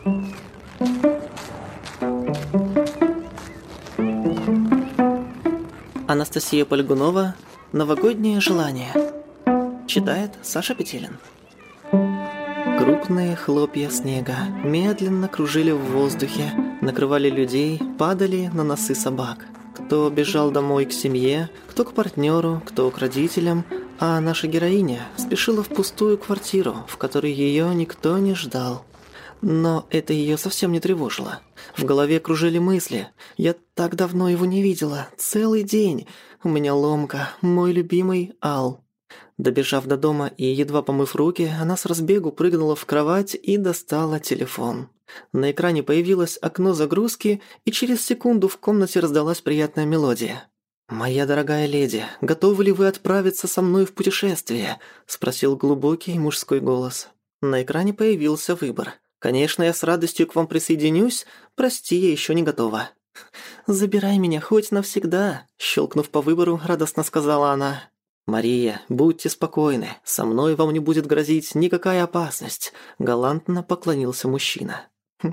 Анастасия Польгунова. «Новогоднее желание». Читает Саша Петелин. Крупные хлопья снега медленно кружили в воздухе, накрывали людей, падали на носы собак. Кто бежал домой к семье, кто к партнеру, кто к родителям, а наша героиня спешила в пустую квартиру, в которой ее никто не ждал. Но это ее совсем не тревожило. В голове кружили мысли. «Я так давно его не видела. Целый день. У меня ломка. Мой любимый Ал». Добежав до дома и едва помыв руки, она с разбегу прыгнула в кровать и достала телефон. На экране появилось окно загрузки, и через секунду в комнате раздалась приятная мелодия. «Моя дорогая леди, готовы ли вы отправиться со мной в путешествие?» – спросил глубокий мужской голос. На экране появился выбор. «Конечно, я с радостью к вам присоединюсь. Прости, я еще не готова». «Забирай меня хоть навсегда», – щелкнув по выбору, радостно сказала она. «Мария, будьте спокойны, со мной вам не будет грозить никакая опасность», – галантно поклонился мужчина.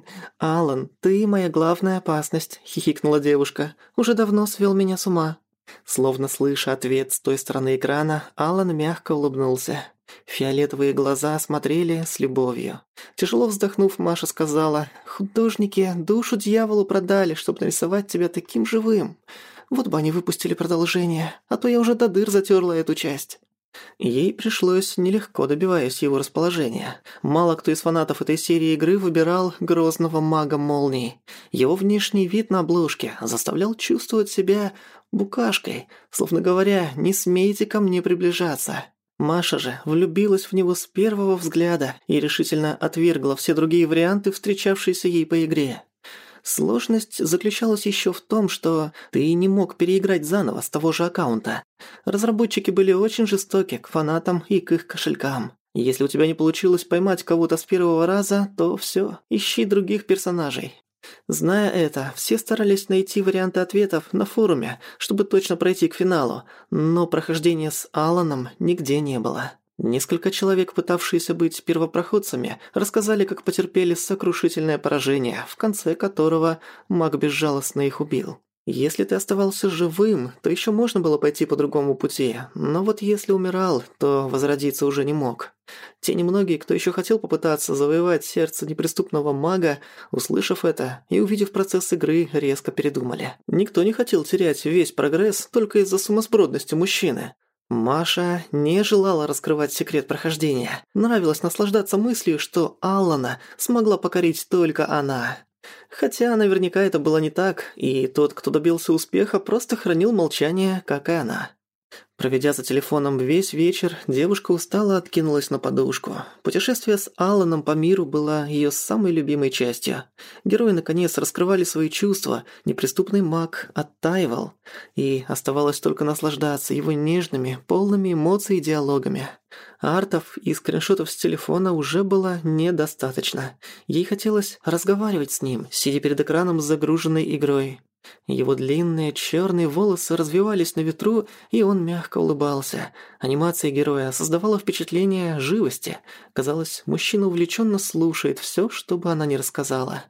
«Алан, ты моя главная опасность», – хихикнула девушка. «Уже давно свел меня с ума». Словно слыша ответ с той стороны экрана, Алан мягко улыбнулся. Фиолетовые глаза смотрели с любовью. Тяжело вздохнув, Маша сказала: «Художники душу дьяволу продали, чтобы нарисовать тебя таким живым. Вот бы они выпустили продолжение, а то я уже до дыр затерла эту часть». Ей пришлось нелегко, добиваясь его расположения. Мало кто из фанатов этой серии игры выбирал грозного мага молнии. Его внешний вид на обложке заставлял чувствовать себя букашкой, словно говоря: «Не смейте ко мне приближаться». Маша же влюбилась в него с первого взгляда и решительно отвергла все другие варианты, встречавшиеся ей по игре. Сложность заключалась еще в том, что ты не мог переиграть заново с того же аккаунта. Разработчики были очень жестоки к фанатам и к их кошелькам. Если у тебя не получилось поймать кого-то с первого раза, то все, ищи других персонажей. Зная это, все старались найти варианты ответов на форуме, чтобы точно пройти к финалу, но прохождения с Аланом нигде не было. Несколько человек, пытавшиеся быть первопроходцами, рассказали, как потерпели сокрушительное поражение, в конце которого маг безжалостно их убил. Если ты оставался живым, то еще можно было пойти по другому пути, но вот если умирал, то возродиться уже не мог. Те немногие, кто еще хотел попытаться завоевать сердце неприступного мага, услышав это и увидев процесс игры, резко передумали. Никто не хотел терять весь прогресс только из-за сумасбродности мужчины. Маша не желала раскрывать секрет прохождения. Нравилось наслаждаться мыслью, что Алана смогла покорить только она. Хотя наверняка это было не так, и тот, кто добился успеха, просто хранил молчание, как и она. Проведя за телефоном весь вечер, девушка устало откинулась на подушку. Путешествие с Аланом по миру было ее самой любимой частью. Герои наконец раскрывали свои чувства, неприступный маг оттаивал, и оставалось только наслаждаться его нежными, полными эмоций диалогами. Артов и скриншотов с телефона уже было недостаточно. Ей хотелось разговаривать с ним, сидя перед экраном с загруженной игрой. Его длинные черные волосы развивались на ветру, и он мягко улыбался. Анимация героя создавала впечатление живости. Казалось, мужчина увлеченно слушает все, что бы она ни рассказала.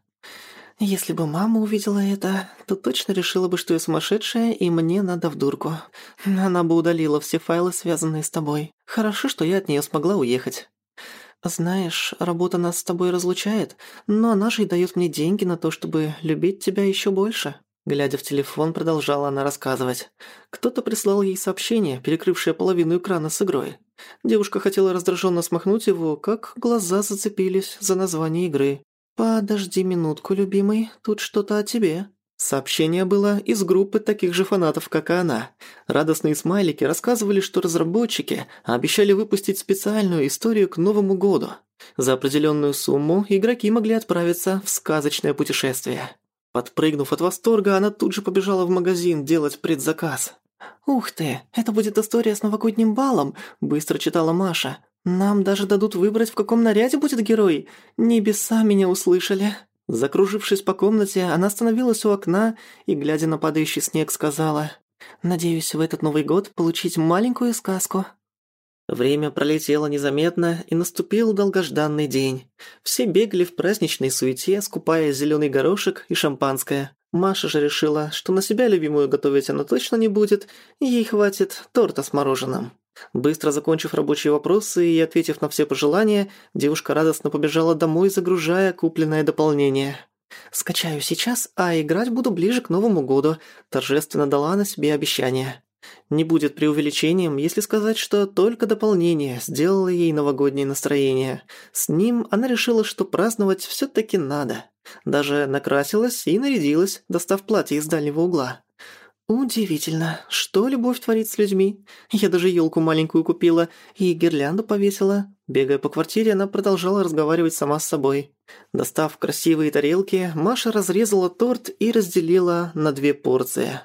«Если бы мама увидела это, то точно решила бы, что я сумасшедшая, и мне надо в дурку. Она бы удалила все файлы, связанные с тобой. Хорошо, что я от нее смогла уехать. Знаешь, работа нас с тобой разлучает, но она же и дает мне деньги на то, чтобы любить тебя еще больше». Глядя в телефон, продолжала она рассказывать. Кто-то прислал ей сообщение, перекрывшее половину экрана с игрой. Девушка хотела раздраженно смахнуть его, как глаза зацепились за название игры. «Подожди минутку, любимый, тут что-то о тебе». Сообщение было из группы таких же фанатов, как и она. Радостные смайлики рассказывали, что разработчики обещали выпустить специальную историю к Новому году. За определенную сумму игроки могли отправиться в сказочное путешествие. Подпрыгнув от восторга, она тут же побежала в магазин делать предзаказ. «Ух ты, это будет история с новогодним балом», – быстро читала Маша. «Нам даже дадут выбрать, в каком наряде будет герой. Небеса меня услышали». Закружившись по комнате, она остановилась у окна и, глядя на падающий снег, сказала: «Надеюсь, в этот Новый год получить маленькую сказку». Время пролетело незаметно, и наступил долгожданный день. Все бегали в праздничной суете, скупая зеленый горошек и шампанское. Маша же решила, что на себя любимую готовить она точно не будет, и ей хватит торта с мороженым. Быстро закончив рабочие вопросы и ответив на все пожелания, девушка радостно побежала домой, загружая купленное дополнение. «Скачаю сейчас, а играть буду ближе к Новому году», – торжественно дала она себе обещание. Не будет преувеличением, если сказать, что только дополнение сделало ей новогоднее настроение. С ним она решила, что праздновать всё-таки надо. Даже накрасилась и нарядилась, достав платье из дальнего угла. Удивительно, что любовь творит с людьми. Я даже ёлку маленькую купила и гирлянду повесила. Бегая по квартире, она продолжала разговаривать сама с собой. Достав красивые тарелки, Маша разрезала торт и разделила на 2 порции.